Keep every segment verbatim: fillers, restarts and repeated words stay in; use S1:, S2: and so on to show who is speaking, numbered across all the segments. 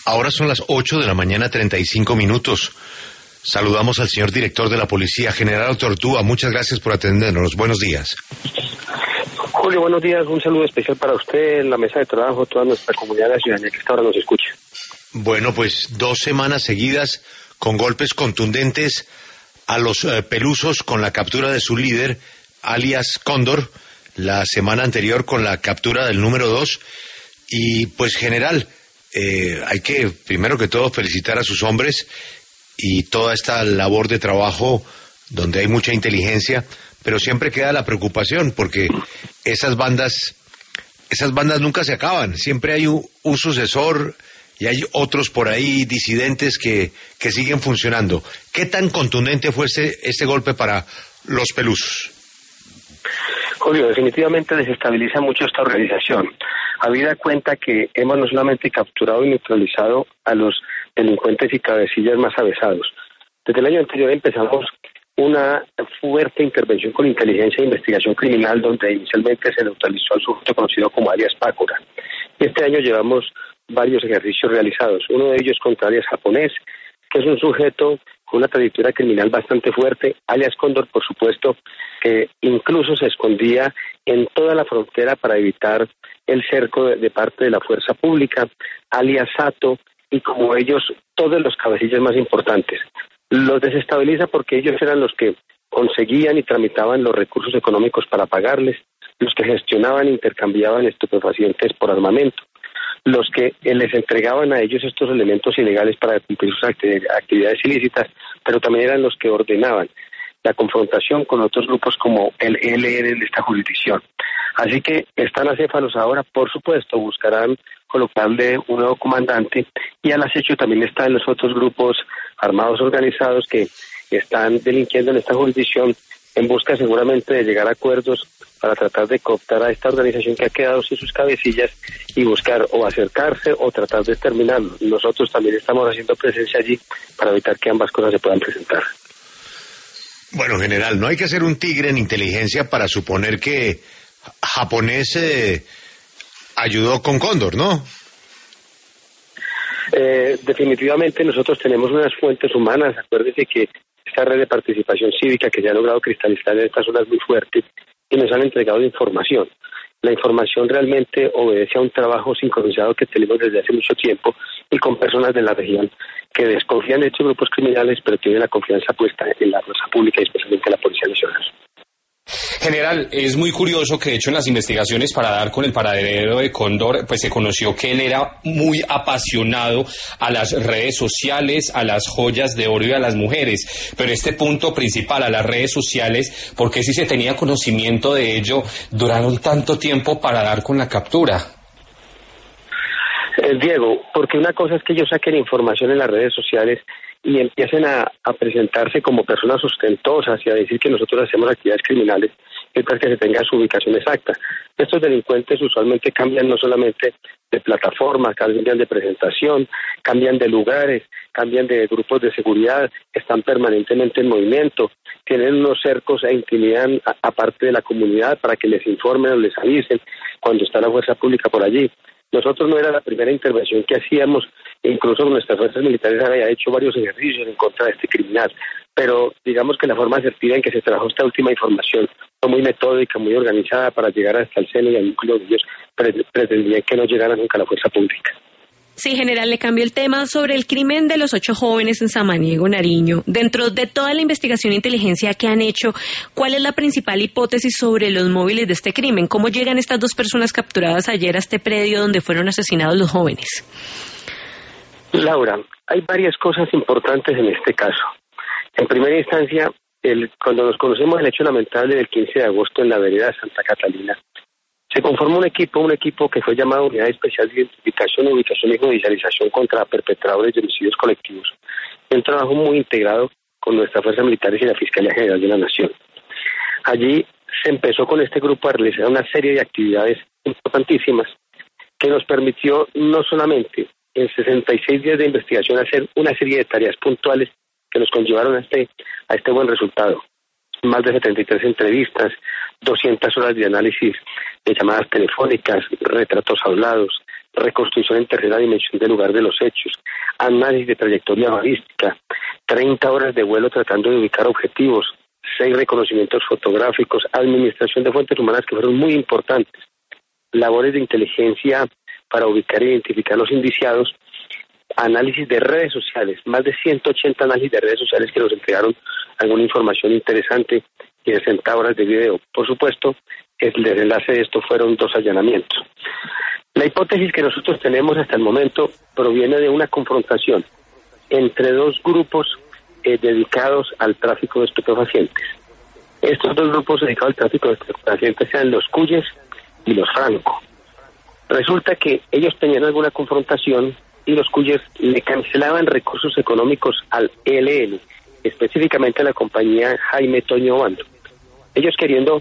S1: Ahora son las ocho de la mañana, treinta y cinco minutos. Saludamos al señor director de la Policía, General Tortúa. Muchas gracias por atendernos. Buenos días.
S2: Julio, buenos días. Un saludo especial para usted, en la mesa de trabajo, toda nuestra comunidad de la ciudadanía que hasta ahora nos escucha.
S1: Bueno, pues dos semanas seguidas con golpes contundentes a los eh, pelusos con la captura de su líder, alias Cóndor, la semana anterior con la captura del número dos. Y pues, general, eh, hay que, primero que todo, felicitar a sus hombres y toda esta labor de trabajo donde hay mucha inteligencia, pero siempre queda la preocupación porque esas bandas, esas bandas nunca se acaban, siempre hay un, un sucesor y hay otros por ahí disidentes que, que siguen funcionando. ¿Qué tan contundente fue este, este golpe para los pelusos?
S2: Julio, definitivamente desestabiliza mucho esta organización. Habida cuenta que hemos no solamente capturado y neutralizado a los delincuentes y cabecillas más avesados. Desde el año anterior empezamos una fuerte intervención con inteligencia e investigación criminal, donde inicialmente se neutralizó al sujeto conocido como alias Pácora. Este año llevamos varios ejercicios realizados. Uno de ellos contra alias Japonés, que es un sujeto con una trayectoria criminal bastante fuerte, alias Cóndor, por supuesto, que incluso se escondía en toda la frontera para evitar el cerco de, de parte de la fuerza pública, alias Sato, y como ellos, todos los cabecillas más importantes. Los desestabiliza porque ellos eran los que conseguían y tramitaban los recursos económicos para pagarles, los que gestionaban e intercambiaban estupefacientes por armamento, los que les entregaban a ellos estos elementos ilegales para cumplir sus actividades ilícitas, pero también eran los que ordenaban la confrontación con otros grupos como el E L N en esta jurisdicción. Así que están acéfalos ahora, por supuesto, buscarán colocarle un nuevo comandante, y al acecho también están los otros grupos armados organizados que están delinquiendo en esta jurisdicción en busca seguramente de llegar a acuerdos para tratar de cooptar a esta organización que ha quedado sin sus cabecillas y buscar o acercarse o tratar de exterminarlo. Nosotros también estamos haciendo presencia allí para evitar que ambas cosas se puedan presentar.
S1: Bueno, general, no hay que ser un tigre en inteligencia para suponer que Japonés eh, ayudó con Cóndor, ¿no?
S2: Eh, definitivamente nosotros tenemos unas fuentes humanas. Acuérdese que esta red de participación cívica que se ha logrado cristalizar en estas zonas muy fuertes y nos han entregado información. La información realmente obedece a un trabajo sincronizado que tenemos desde hace mucho tiempo y con personas de la región que desconfían de estos grupos criminales, pero tienen la confianza puesta en la fuerza pública y especialmente en la Policía Nacional.
S3: General, es muy curioso que de hecho en las investigaciones para dar con el paradero de Cóndor, pues se conoció que él era muy apasionado a las redes sociales, a las joyas de oro y a las mujeres, pero este punto principal, a las redes sociales, ¿por qué si se tenía conocimiento de ello duraron tanto tiempo para dar con la captura?
S2: Eh, Diego, porque una cosa es que ellos saquen información en las redes sociales y empiecen a, a presentarse como personas ostentosas y a decir que nosotros hacemos actividades criminales, es para que se tenga su ubicación exacta. Estos delincuentes usualmente cambian no solamente de plataforma, cambian de presentación, cambian de lugares, cambian de grupos de seguridad, están permanentemente en movimiento, tienen unos cercos e intimidan a, a parte de la comunidad para que les informen o les avisen cuando está la fuerza pública por allí. Nosotros no era la primera intervención que hacíamos, incluso nuestras fuerzas militares habían hecho varios ejercicios en contra de este criminal, pero digamos que la forma asertiva en que se trabajó esta última información fue muy metódica, muy organizada para llegar hasta el seno y al núcleo de ellos, pre- pretendían que no llegara nunca a la fuerza pública.
S4: Sí, general, le cambio el tema sobre el crimen de los ocho jóvenes en Samaniego, Nariño. Dentro de toda la investigación e inteligencia que han hecho, ¿cuál es la principal hipótesis sobre los móviles de este crimen? ¿Cómo llegan estas dos personas capturadas ayer a este predio donde fueron asesinados los jóvenes?
S2: Laura, hay varias cosas importantes en este caso. En primera instancia, el, cuando nos conocemos el hecho lamentable del quince de agosto en la vereda de Santa Catalina, se conformó un equipo, un equipo que fue llamado Unidad Especial de Identificación, Ubicación y Judicialización contra perpetradores de homicidios colectivos. Un trabajo muy integrado con nuestras fuerzas militares y la Fiscalía General de la Nación. Allí se empezó con este grupo a realizar una serie de actividades importantísimas que nos permitió no solamente en sesenta y seis días de investigación hacer una serie de tareas puntuales que nos conllevaron a este, a este buen resultado. Más de setenta y tres entrevistas, doscientas horas de análisis de llamadas telefónicas, retratos hablados, reconstrucción en tercera dimensión del lugar de los hechos, análisis de trayectoria balística, treinta horas de vuelo tratando de ubicar objetivos, seis reconocimientos fotográficos, administración de fuentes humanas que fueron muy importantes, labores de inteligencia para ubicar e identificar los indiciados, análisis de redes sociales, más de ciento ochenta análisis de redes sociales que nos entregaron alguna información interesante y sesenta horas de video. Por supuesto, el desenlace de esto fueron dos allanamientos. La hipótesis que nosotros tenemos hasta el momento proviene de una confrontación entre dos grupos eh, dedicados al tráfico de estupefacientes. Estos dos grupos dedicados al tráfico de estupefacientes sean los Cuyes y los Franco. Resulta que ellos tenían alguna confrontación y los Cuyes le cancelaban recursos económicos al E L N, específicamente a la compañía Jaime Toño Bando. Ellos queriendo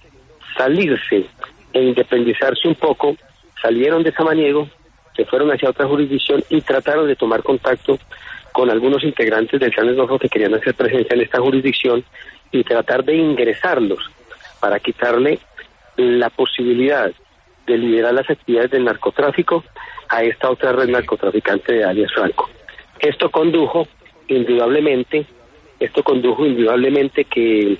S2: salirse e independizarse un poco, salieron de Samaniego, se fueron hacia otra jurisdicción y trataron de tomar contacto con algunos integrantes del Clan Esnofo que querían hacer presencia en esta jurisdicción y tratar de ingresarlos para quitarle la posibilidad de liderar las actividades del narcotráfico a esta otra red narcotraficante de alias Franco. Esto condujo indudablemente, esto condujo indudablemente que,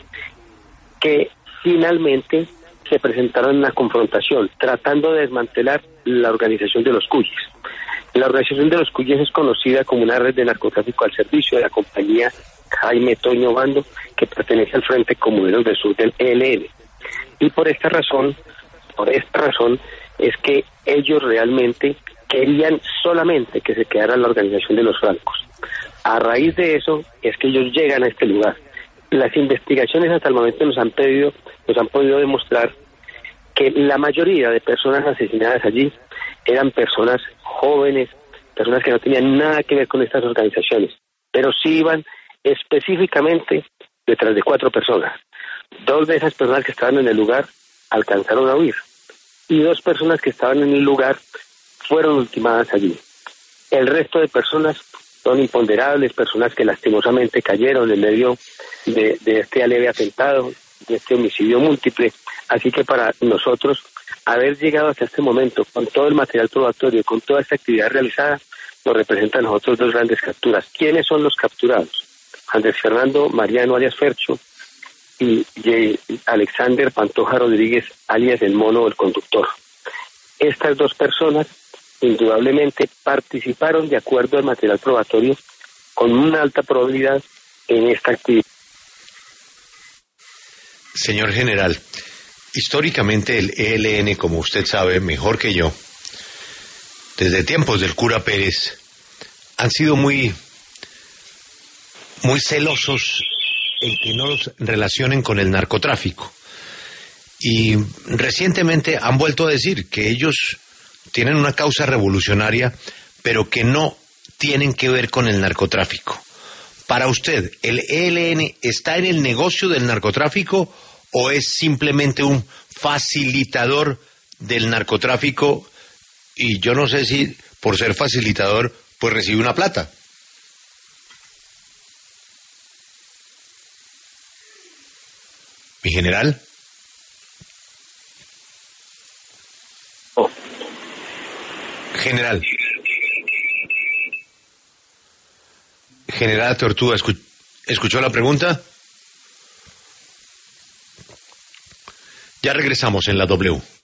S2: que finalmente se presentaron una confrontación, tratando de desmantelar la organización de los Cuyes. La organización de los Cuyes es conocida como una red de narcotráfico al servicio de la compañía Jaime Toño Bando, que pertenece al Frente Comunero del Sur del E L N. Y por esta razón, por esta razón, es que ellos realmente querían solamente que se quedara la organización de los francos. A raíz de eso es que ellos llegan a este lugar. Las investigaciones hasta el momento nos han pedido, nos han podido demostrar que la mayoría de personas asesinadas allí eran personas jóvenes, personas que no tenían nada que ver con estas organizaciones, pero sí iban específicamente detrás de cuatro personas. Dos de esas personas que estaban en el lugar alcanzaron a huir y dos personas que estaban en el lugar fueron ultimadas allí. El resto de personas son imponderables, personas que lastimosamente cayeron en medio de, de este aleve atentado, de este homicidio múltiple. Así que para nosotros, haber llegado hasta este momento con todo el material probatorio, con toda esta actividad realizada, nos representa a nosotros dos grandes capturas. ¿Quiénes son los capturados? Andrés Fernando Mariano alias Fercho y Alexander Pantoja Rodríguez alias el Mono o el Conductor. Estas dos personas indudablemente participaron de acuerdo al material probatorio con una alta probabilidad en esta actividad.
S1: Señor general, históricamente el E L N, como usted sabe mejor que yo, desde tiempos del cura Pérez, han sido muy, muy celosos en que no los relacionen con el narcotráfico. Y recientemente han vuelto a decir que ellos tienen una causa revolucionaria, pero que no tienen que ver con el narcotráfico. Para usted, ¿el E L N está en el negocio del narcotráfico o es simplemente un facilitador del narcotráfico? Y yo no sé si por ser facilitador pues recibe una plata. ¿Mi general?
S2: Oh.
S1: General. General Tortuga, ¿escu- ¿escuchó la pregunta? Ya regresamos en la W.